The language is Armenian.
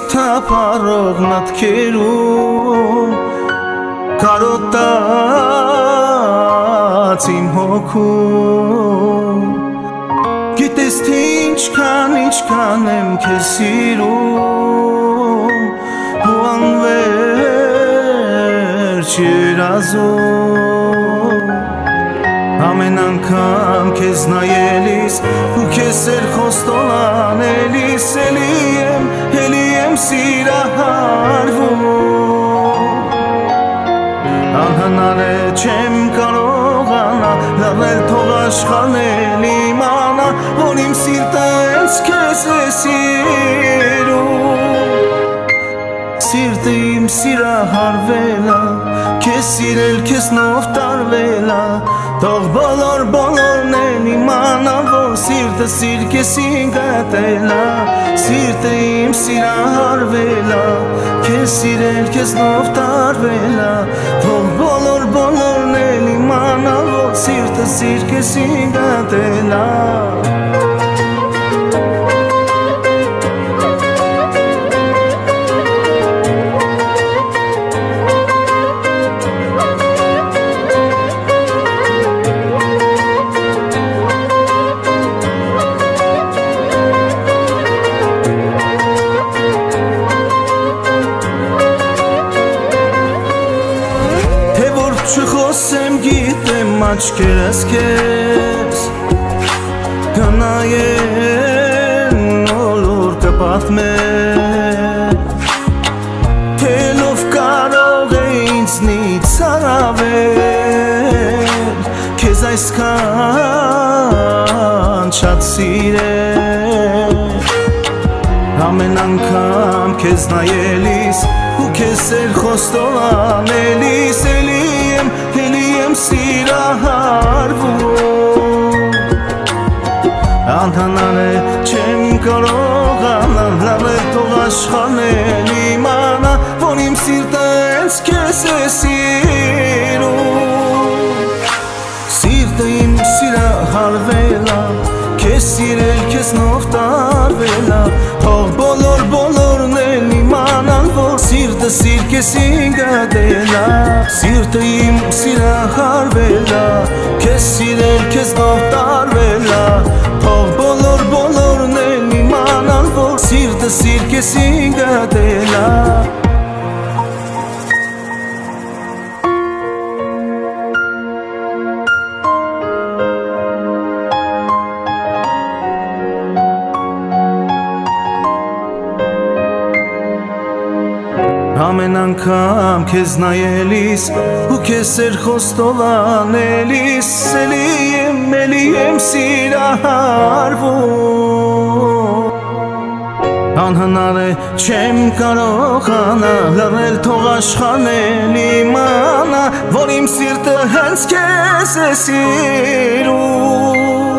թափառող մտքերում կարոտած իմ հոգում Գիտես թե ինչքան եմ քեզ սիրում ու անվերջ երազում Ամեն անգամ քեզ նայելիս ու քեզ սերխոստոլ անելիս Էլի եմ սիրահարվում Անհնար է չեմ կարողանա լռել թող աշխարհն իմանա որ իմ սիրտը հենց քեզ է սիրում Սիրտը իմ սիրահարվել է քեզ սիրել քեզնով տարվել է Թող բոլորն են իմանան որ սիրտը սիր քեզին գտել է Սիրտը իմ սիրահարվել է քեզ սիրել քեզնով տարվել է Թող բոլորն են իմանան որ սիրտը սիր քեզին գտել է Չխոսեմ գիտեմ աչքերս քեզ Կնայեն ոլոր կպատմեն Թե ով կարող է ինձնից առավել Քեզ այսքան շատ սիրել Ամեն անգամ քեզ նայելիս ու քեզ սերխոստոլ անելիս Էլի եմ սիրահարվում Անհնար է չեմ կարողանա լռել թող աշխարհն իմանա որ իմ սիրտը հենց քեզ է սիրում Սիրտը իմ սիրահարվել է քեզ սիրել քեզնով տարվել է Թող բոլորն են իմանան որ սիրտը սիր քեզին գտել է Սիրտը իմ սիրահարվել է քեզ սիրել քեզնով տարվել է Թող բոլորն են իմանան որ սիրտը սիր քեզին գտել է Ամեն անգամ քեզ նայելիս ու քեզ սերխոստոլ անելիս Էլի եմ սիրահարվում Անհնար է չեմ կարողանա լռել թող աշխարհն իմանա որ իմ սիրտը հենց քեզ է սիրում